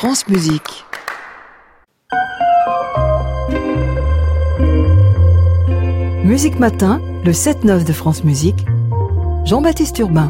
France Musique. Musique Matin, le 7-9 de France Musique. Jean-Baptiste Urbain.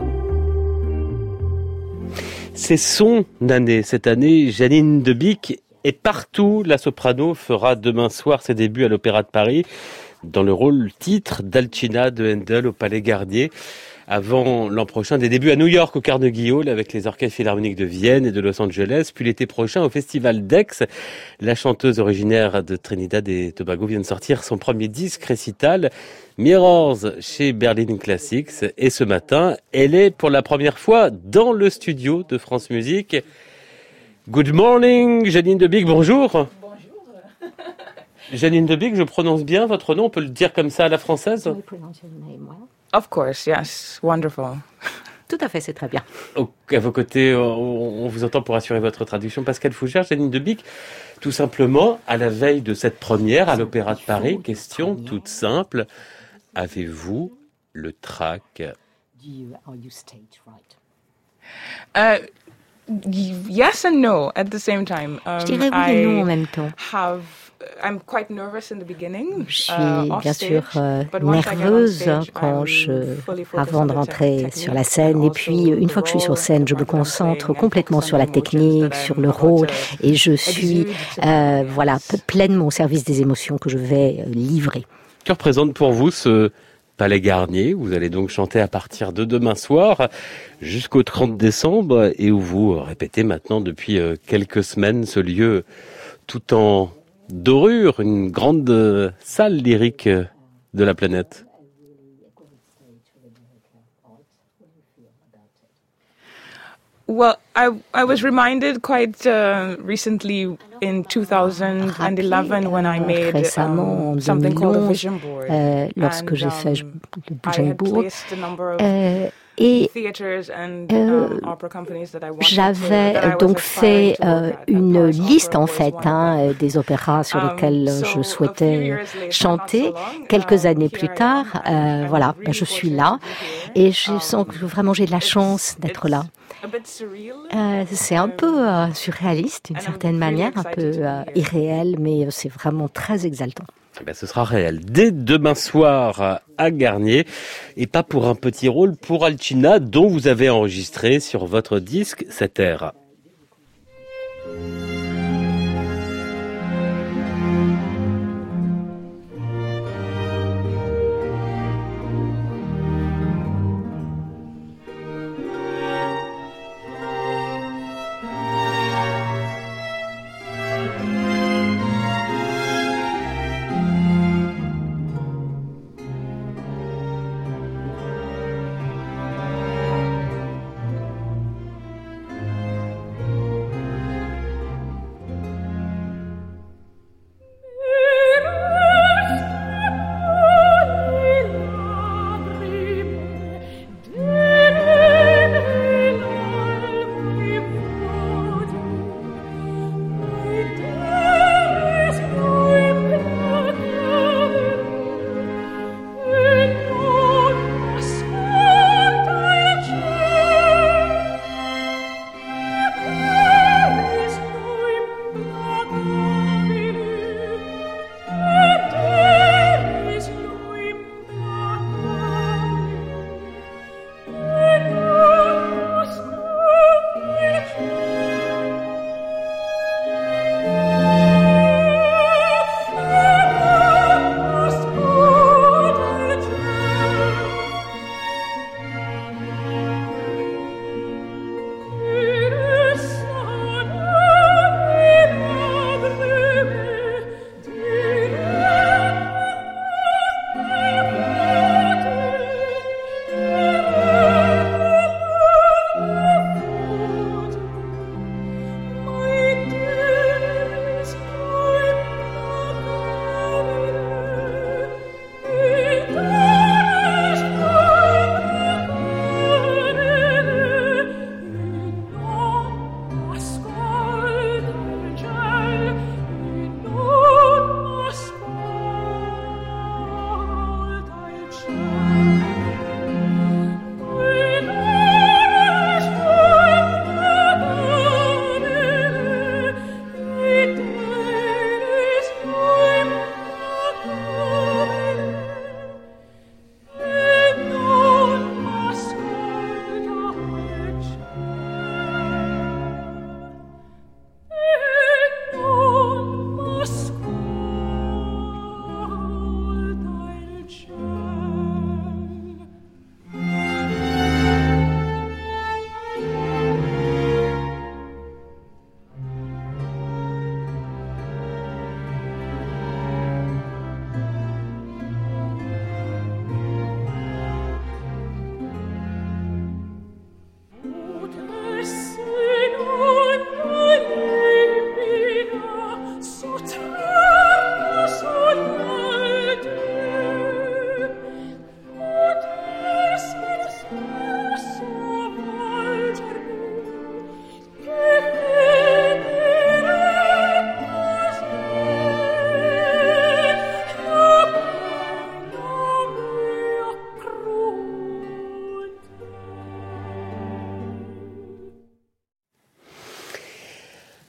C'est son année. Cette année, Janine Debicq est partout. La soprano fera demain soir ses débuts à l'Opéra de Paris dans le rôle titre d'Alcina de Handel au Palais Garnier. Avant l'an prochain, des débuts à New York au Carnegie Hall avec les orchestres philharmoniques de Vienne et de Los Angeles, puis l'été prochain au Festival d'Aix. La chanteuse originaire de Trinidad et Tobago vient de sortir son premier disque récital, Mirrors, chez Berlin Classics. Et ce matin, elle est pour la première fois dans le studio de France Musique. Good morning, Janine Debicq, bonjour. Bonjour. Janine Debicq, je prononce bien votre nom, on peut le dire comme ça à la française? Of course, yes, wonderful. Tout à fait, c'est très bien. À vos côtés, on vous entend pour assurer votre traduction. Pascal Fougère, Janine Debicq, tout simplement, à la veille de cette première à l'Opéra de Paris, question toute simple. Avez-vous le trac? Yes and no at the same time. Je dirais oui et non en même temps. I'm quite nervous in the beginning. Je suis bien sûr nerveuse avant de rentrer sur la scène. Et puis, une fois que je suis sur scène, je me concentre complètement sur la technique, sur le rôle. Et je suis pleinement au service des émotions que je vais livrer. Que représente pour vous ce Palais Garnier? Vous allez donc chanter à partir de demain soir jusqu'au 30 décembre et où vous répétez maintenant depuis quelques semaines ce lieu tout en dorure, une grande salle lyrique de la planète. Well, I was reminded quite recently in 2011 when I made récemment, en something called a 2011, vision board. Lorsque j'ai fait le I vision had board. placed a number of Et theaters and opera companies that I wanted j'avais donc fait une liste en fait des opéras sur lesquels je souhaitais chanter. Quelques années plus tard, je suis là et je sens que vraiment j'ai de la chance d'être là. C'est un peu surréaliste d'une certaine manière, un peu irréel, mais c'est vraiment très exaltant. Ce sera réel dès demain soir à Garnier, et pas pour un petit rôle, pour Alcina, dont vous avez enregistré sur votre disque cet air.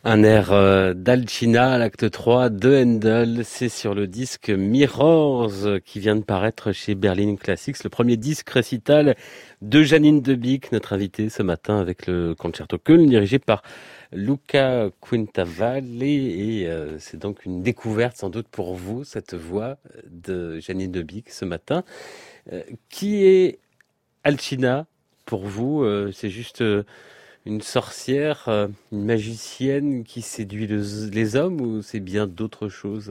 Un air d'Alcina, l'acte 3 de Handel, c'est sur le disque Mirrors qui vient de paraître chez Berlin Classics, le premier disque récital de Janine Debicq, notre invitée ce matin avec le Concerto Köln dirigé par Luca Quintavalle et c'est donc une découverte sans doute pour vous, cette voix de Janine Debicq ce matin. Qui est Alcina pour vous? C'est juste une sorcière, une magicienne qui séduit les hommes ou c'est bien d'autres choses?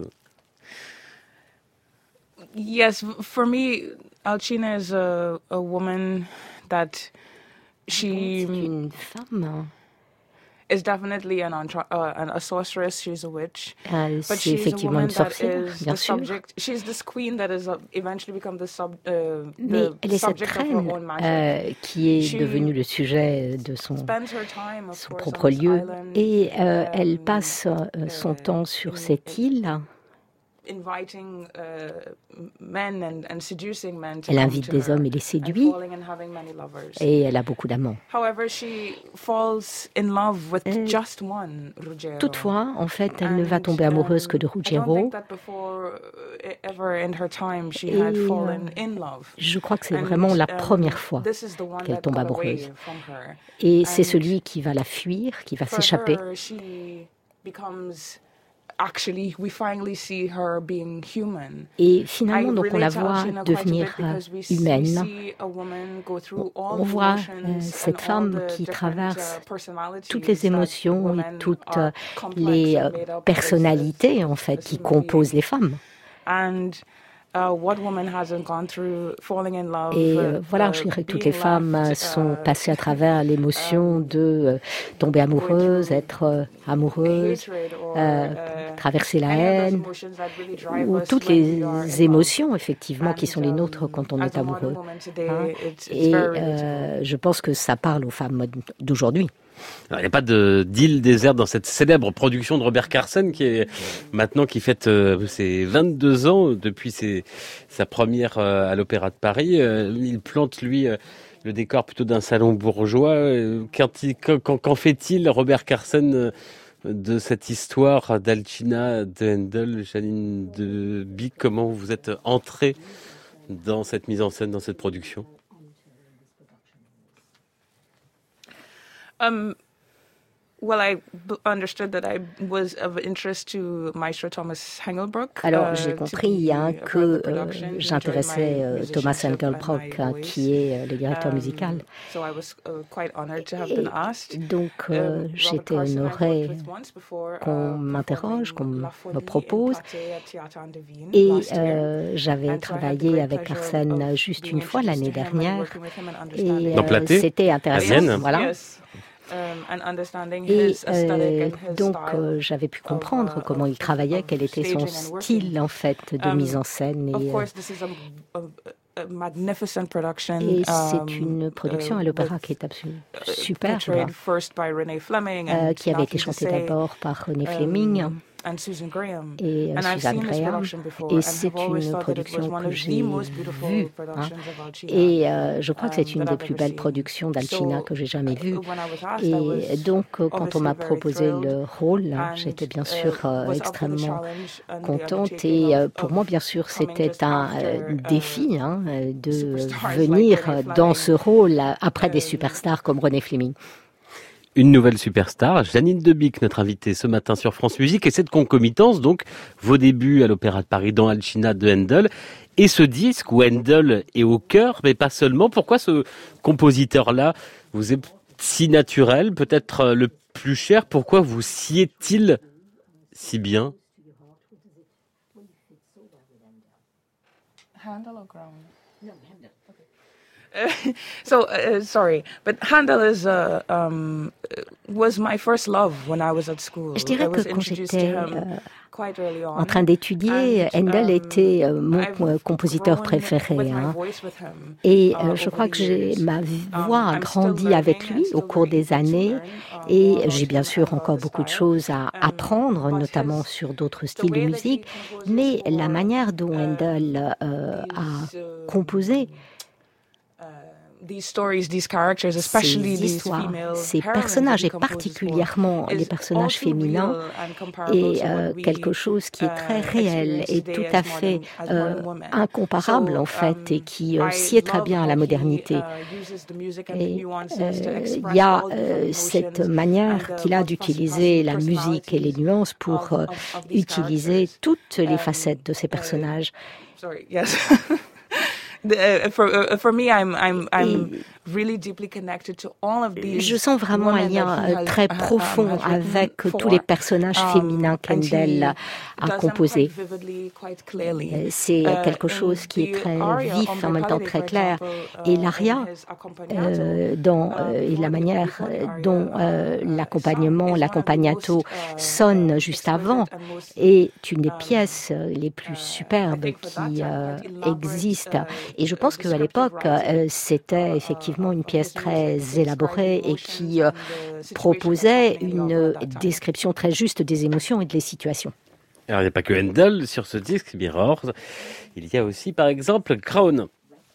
Yes, for me, Alcina is a woman that C'est une femme. is definitely a sorceress. She's a witch, but C'est she's a effectivement woman une that sorcière, is bien the sûr. subject. She's this queen that is eventually become Mais the elle est cette subject of her reine own magic. qui est She devenue le sujet de Spends her time, of son course, propre on this lieu. island, Et elle passe son temps sur cette île. inviting men and seducing men to Elle come invite to des her hommes et les and séduit. falling and having many lovers. Et elle a beaucoup d'amants. However, she falls in love with just one, Ruggiero. Toutefois, en fait, elle ne va tomber amoureuse que de I don't Ruggiero. think that before ever in her time she Et had fallen in love. je crois que c'est And, vraiment la première fois this is the one qu'elle that tombe got amoureuse. away from her. Et c'est And celui qui va la fuir, qui va For s'échapper. her, she becomes actually, we finally see her being human. Et finalement, I donc, on la relate to voit Alcina quite a devenir bit because we humaine. see a woman go through all On the voit emotions cette and all femme the qui different, traverse personalities toutes les that émotions et women toutes are complex les and made up of personnalités, en fait, as qui human composent beings. les femmes. And what woman hasn't gone through falling in love? Et voilà, je dirais que toutes les being femmes left, sont passées à travers l'émotion de tomber amoureuse, être amoureuse, hatred or, traverser la any of those haine, emotions that really drive ou us toutes when we are in les love. émotions, effectivement, qui sont les And, nôtres quand on est as a modern amoureux. woman today, Hein. it's Et very relatable. je pense que ça parle aux femmes d'aujourd'hui. Alors, il n'y a pas d'île déserte dans cette célèbre production de Robert Carsen qui fête ses 22 ans depuis sa première à l'Opéra de Paris. Il plante, lui, le décor plutôt d'un salon bourgeois. Qu'en fait-il, Robert Carsen, de cette histoire d'Alcina, de Handel, Janine Debicq? Comment vous êtes entrée dans cette mise en scène, dans cette production? Well, I understood that I was of interest to Maestro Thomas Engelbrecht. Alors, j'ai compris que j'intéressais Thomas Engelbrecht, qui est le directeur musical. So I was quite honored to have been asked. Donc, j'étais honorée qu'on m'interroge, qu'on me propose. Et j'avais travaillé avec Carsen juste une fois l'année dernière. Et c'était intéressant. Voilà. Et donc j'avais pu comprendre comment il travaillait, quel était son style en fait de mise en scène. Et c'est une production à l'opéra qui est absolument superbe, qui avait été chantée d'abord par René Fleming et Susan Graham. Et c'est une production que j'ai vue. Et je crois que c'est une des plus belles productions d'Alcina que j'ai jamais vues. Et donc, quand on m'a proposé le rôle, j'étais bien sûr extrêmement contente. Et pour moi, bien sûr, c'était un défi de venir dans ce rôle après des superstars comme René Fleming. Une nouvelle superstar, Janine Debicq, notre invitée ce matin sur France Musique, et cette concomitance, donc, vos débuts à l'Opéra de Paris dans Alcina de Handel, et ce disque où Handel est au cœur, mais pas seulement. Pourquoi ce compositeur-là vous est si naturel, peut-être le plus cher? Pourquoi vous sied-il si bien? Handel or Graham? No, Handel. Sorry, but Handel was my first love when I was at school. Je dirais que quand j'étais en train d'étudier, Handel était mon compositeur préféré. Et je crois que ma voix a grandi avec lui au cours des années. Et j'ai bien sûr encore beaucoup de choses à apprendre, notamment sur d'autres styles de musique. Mais la manière dont Handel a composé ces personnages, et particulièrement les personnages féminins, est quelque chose qui est très réel et tout à fait incomparable en fait, et qui sied très bien à la modernité. Et il y a cette manière qu'il a d'utiliser la musique et les nuances pour utiliser toutes les facettes de ces personnages. Je sens vraiment un lien très profond avec tous les personnages féminins qu'Handel a composés. C'est quelque chose qui est très vif, en même temps très clair. Et l'aria, et la manière dont l'accompagnato sonne juste avant, est une des pièces les plus superbes qui existent. Et je pense qu'à l'époque, c'était effectivement une pièce très élaborée et qui proposait une description très juste des émotions et des situations. Alors, il n'y a pas que Handel sur ce disque, Mirrors. Il y a aussi, par exemple, Crown.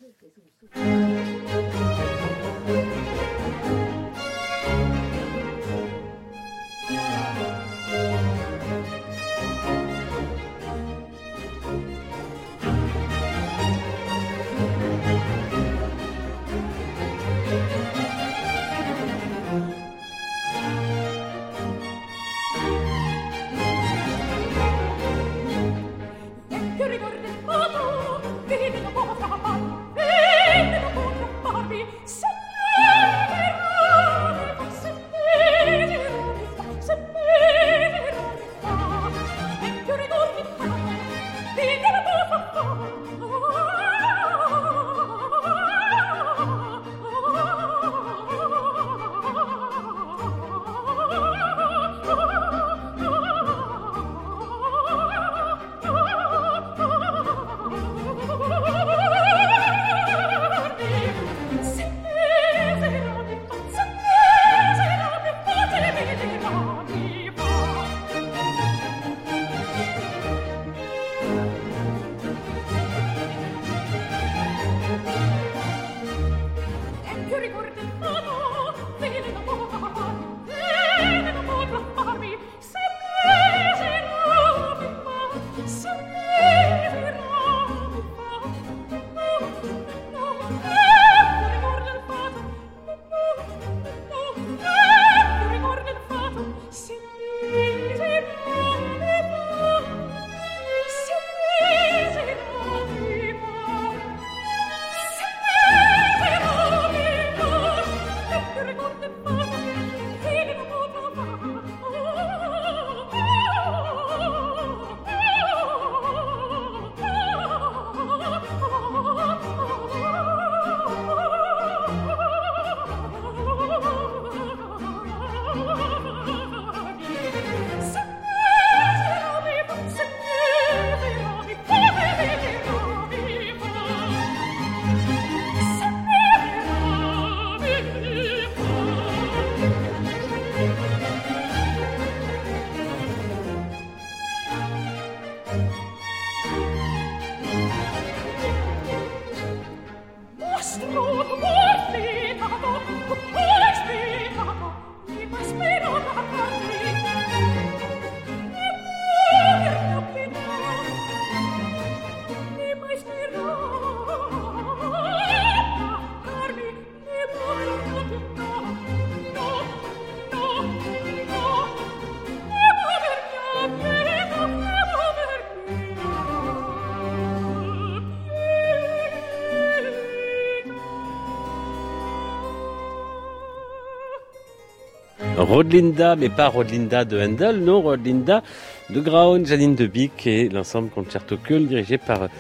Rodlinda, mais pas Rodlinda de Handel, non, Rodlinda de Graun, Janine de Beek et l'ensemble Concerto Köln dirigé par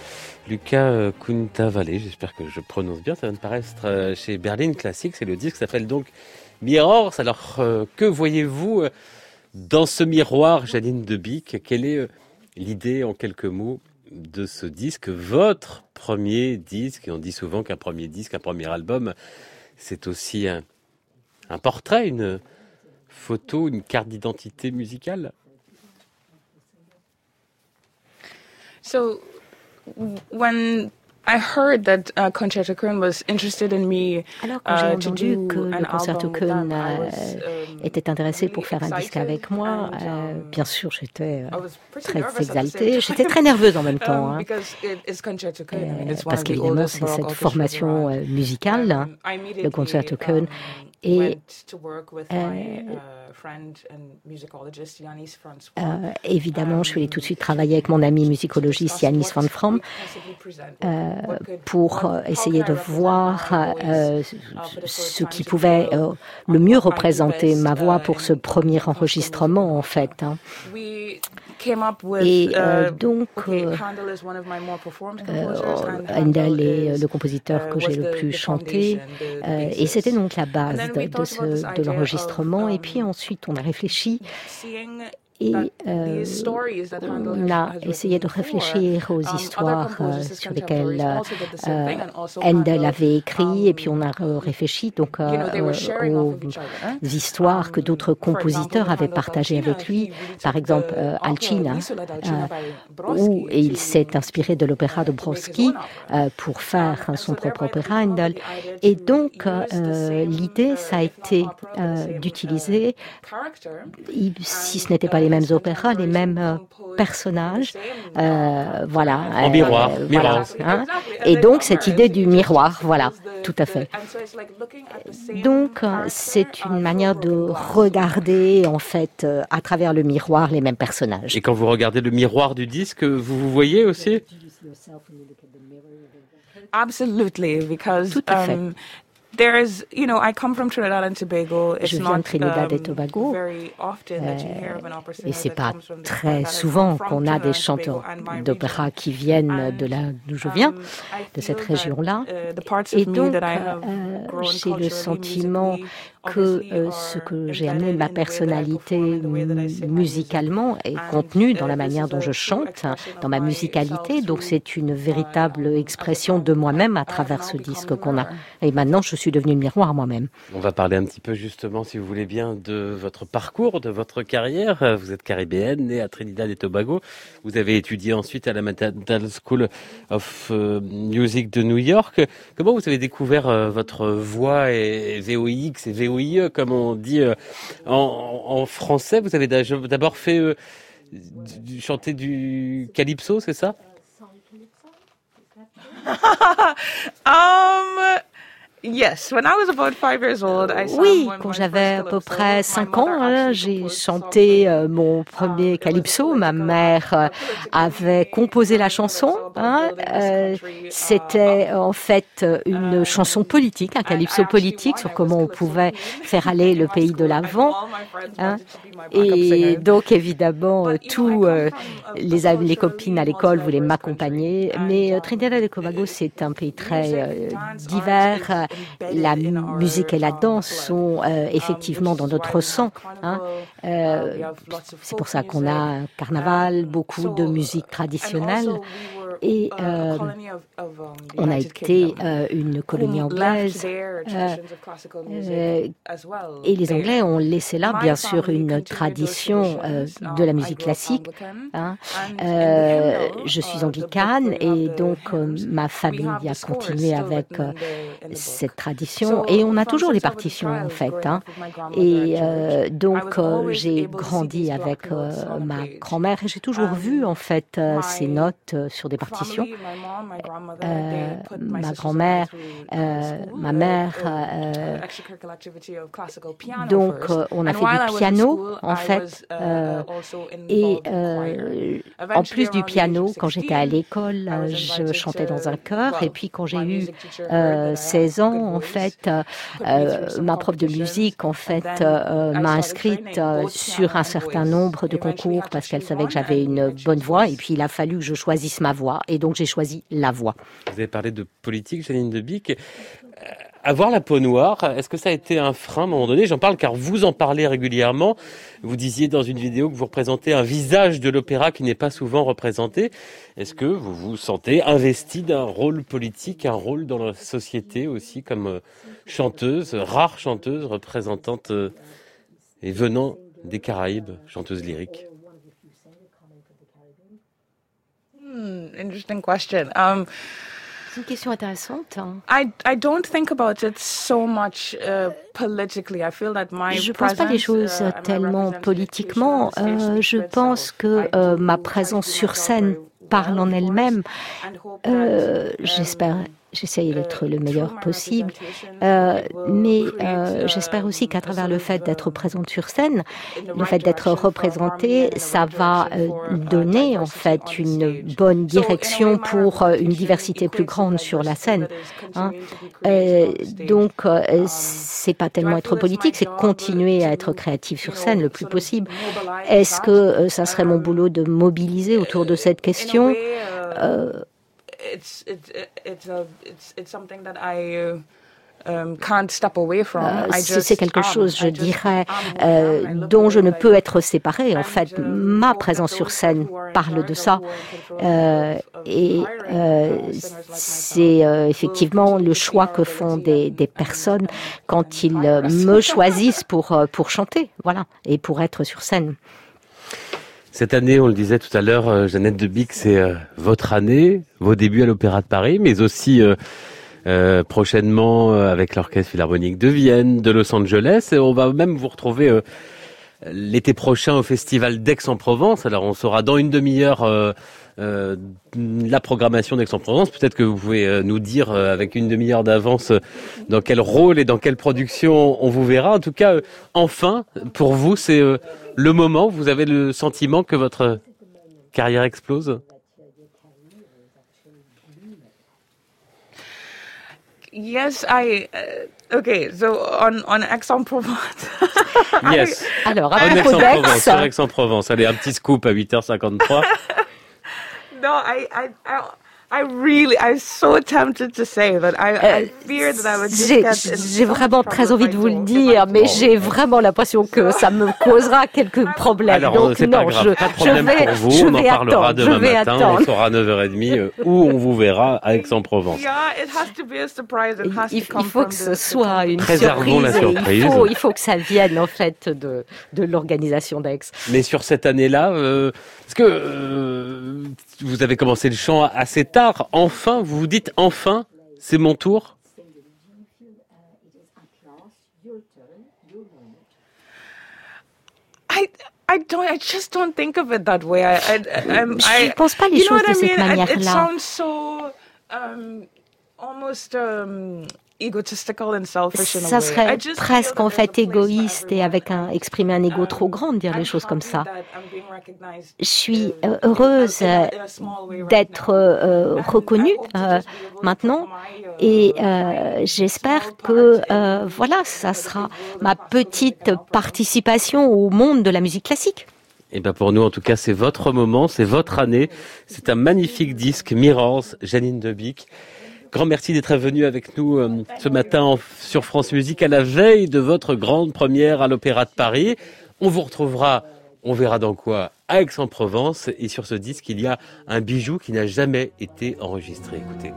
Luca Kuntavalle. J'espère que je prononce bien, ça vient de paraître chez Berlin Classics et le disque s'appelle donc Mirrors. Alors, que voyez-vous dans ce miroir, Janine de Beek? Quelle est l'idée en quelques mots de ce disque, votre premier disque? Et on dit souvent qu'un premier disque, un premier album, c'est aussi un portrait, une photo, une carte d'identité musicale. So when heard that Concerto Köln was interested in me. Alors quand j'ai entendu que le Concerto Köln était intéressé pour faire un disque avec moi, bien sûr j'étais très exaltée, j'étais très nerveuse en même temps, hein, parce qu'évidemment c'est cette formation musicale, le Concerto Köln. Et évidemment, je suis allée tout de suite travailler avec mon ami musicologiste Yanis van Fram pour essayer de voir ce qui pouvait le mieux représenter ma voix pour ce premier enregistrement, en fait. Hein. Et donc, Handel est le compositeur que j'ai le plus chanté, et c'était donc la base de l'enregistrement. Et puis ensuite, on a réfléchi et on a essayé de réfléchir aux histoires sur lesquelles Handel avait écrit, et puis on a réfléchi donc aux histoires que d'autres compositeurs avaient partagées avec lui, par exemple Alcina, où il s'est inspiré de l'opéra de Brodsky pour faire son propre opéra, Handel. Et donc l'idée, ça a été d'utiliser, si ce n'était pas les mêmes opéras, les mêmes personnages, voilà. En miroir, voilà, hein. Et donc cette idée du miroir, voilà, tout à fait. Donc c'est une manière de regarder en fait à travers le miroir les mêmes personnages. Et quand vous regardez le miroir du disque, vous vous voyez aussi? Absolutely, because tout à fait. There's, I come from Trinidad and Tobago. Je viens de Trinidad et Tobago, et c'est pas très souvent qu'on a des chanteurs d'opéra qui viennent de là d'où je viens, de cette région-là. Et donc, j'ai le sentiment que ce que j'ai amené, ma personnalité musicalement, est contenue dans la manière dont je chante, dans ma musicalité. Donc c'est une véritable expression de moi-même à travers ce disque qu'on a. Et maintenant, je suis devenue le miroir moi-même. On va parler un petit peu justement, si vous voulez bien, de votre parcours, de votre carrière. Vous êtes caribéenne, née à Trinidad et Tobago. Vous avez étudié ensuite à la Mandel School of Music de New York. Comment vous avez découvert votre voix et VOX et VOIE, comme on dit en français? Vous avez d'abord fait chanter du calypso, c'est ça? Yes, when I was about 5 years old, oui, quand j'avais à peu près 5 ans, hein, j'ai chanté mon premier calypso. Ma mère avait composé la chanson. Hein, c'était en fait une chanson politique, un calypso politique sur comment on pouvait faire aller le pays de l'avant. Hein, et donc évidemment, tous les copines à l'école voulaient m'accompagner. Mais Trinidad et Tobago, c'est un pays très divers. La musique et la danse sont effectivement dans notre sang. Hein. C'est pour ça qu'on a un carnaval, beaucoup de musique traditionnelle. Et on a été une colonie anglaise. Et les Anglais ont laissé là, bien sûr, une tradition de la musique classique. Hein. Je suis anglicane et donc ma famille a continué avec cette tradition. Et on a toujours les partitions, en fait. Hein. Et donc j'ai grandi avec ma grand-mère et j'ai toujours vu, en fait, ces notes sur des partitions. Ma grand-mère, ma mère, donc on a fait du piano en fait, et en plus du piano, quand j'étais à l'école, je chantais dans un chœur, et puis quand j'ai eu 16 ans, en fait, ma prof de musique en fait m'a inscrite sur un certain nombre de concours parce qu'elle savait que j'avais une bonne voix, et puis il a fallu que je choisisse ma voix. Et donc, j'ai choisi la voix. Vous avez parlé de politique, Janine de Bic. Avoir la peau noire, est-ce que ça a été un frein à un moment donné? J'en parle car vous en parlez régulièrement. Vous disiez dans une vidéo que vous représentez un visage de l'opéra qui n'est pas souvent représenté. Est-ce que vous vous sentez investi d'un rôle politique, un rôle dans la société aussi, comme chanteuse, rare chanteuse, représentante et venant des Caraïbes, chanteuse lyrique? Interesting question. C'est une question intéressante. I don't think about it so much politically. I feel that je ne pense pas les choses tellement politiquement. Je pense que ma présence sur scène parle en elle-même. J'essaye d'être le meilleur possible, mais j'espère aussi qu'à travers le fait d'être présente sur scène, le fait d'être représentée, ça va donner en fait une bonne direction pour une diversité plus grande sur la scène. Donc, c'est pas tellement être politique, c'est continuer à être créatif sur scène le plus possible. Est-ce que ça serait mon boulot de mobiliser autour de cette question? It's something that I can't step away from. C'est quelque chose, je dirais, dont je ne peux être séparée. En fait, ma présence sur scène parle de ça. Et c'est effectivement le choix que font des personnes quand ils me choisissent pour chanter, voilà, et pour être sur scène. Cette année, on le disait tout à l'heure, Jeannette Debick, c'est votre année, vos débuts à l'Opéra de Paris, mais aussi prochainement avec l'Orchestre Philharmonique de Vienne, de Los Angeles. Et on va même vous retrouver l'été prochain au Festival d'Aix-en-Provence. Alors, on saura dans une demi-heure la programmation d'Aix-en-Provence. Peut-être que vous pouvez nous dire avec une demi-heure d'avance dans quel rôle et dans quelle production on vous verra. En tout cas, enfin, pour vous, c'est le moment où vous avez le sentiment que votre carrière explose? Yes, okay, so on Aix-en-Provence. Yes. Alors, à Aix-en-Provence, sur Aix-en-Provence. Allez, un petit scoop à 8h53. No, I'm so tempted to say that I fear that I would just get j'ai vraiment très envie de vous le dire, mais j'ai vraiment l'impression que ça me causera quelques problèmes. Alors, donc c'est pas grave, pas de problème pour vous, on en parlera demain matin, on sera à 9h30 où on vous verra à Aix-en-Provence. Il faut que ce soit une Préservons surprise. La surprise. Il faut que ça vienne en fait de l'organisation d'Aix. Mais sur cette année-là, parce que vous avez commencé le chant assez tard, enfin, vous vous dites enfin, c'est mon tour. I just don't think of it that way. Je ne pense pas les choses de cette manière-là. It sounds so almost egotistical and selfish in a way. Ça serait presque en fait égoïste et exprimer un ego trop grand de dire les choses comme ça. Je suis heureuse d'être reconnue maintenant et j'espère que voilà, ça sera ma petite participation au monde de la musique classique. Et ben pour nous, en tout cas, c'est votre moment, c'est votre année. C'est un magnifique disque, Mirrors, Jeannine Debick. Grand merci d'être venu avec nous ce matin sur France Musique à la veille de votre grande première à l'Opéra de Paris. On vous retrouvera, on verra dans quoi, à Aix-en-Provence. Et sur ce disque, il y a un bijou qui n'a jamais été enregistré. Écoutez.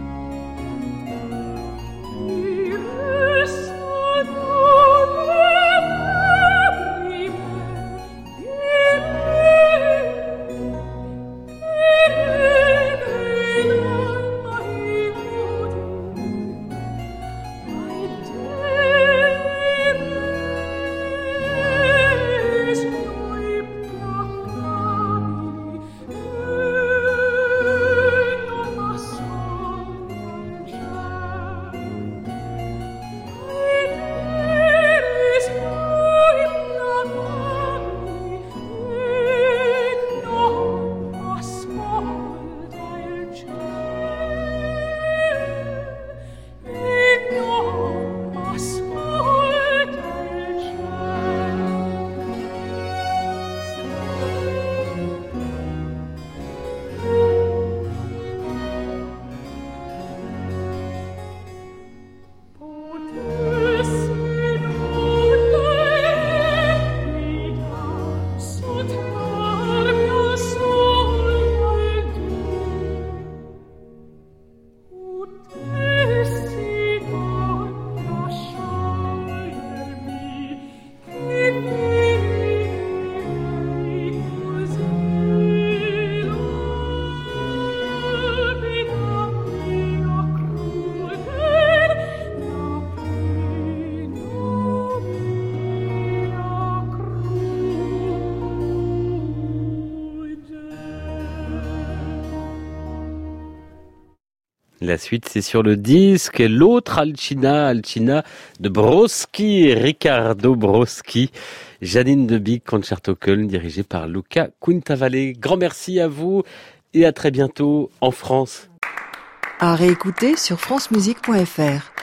Oh La suite, c'est sur le disque. L'autre Alcina de Broski, Riccardo Broski. Janine de Beek, Concerto Köln, dirigé par Luca Quintavalle. Grand merci à vous et à très bientôt en France. À réécouter sur francemusique.fr.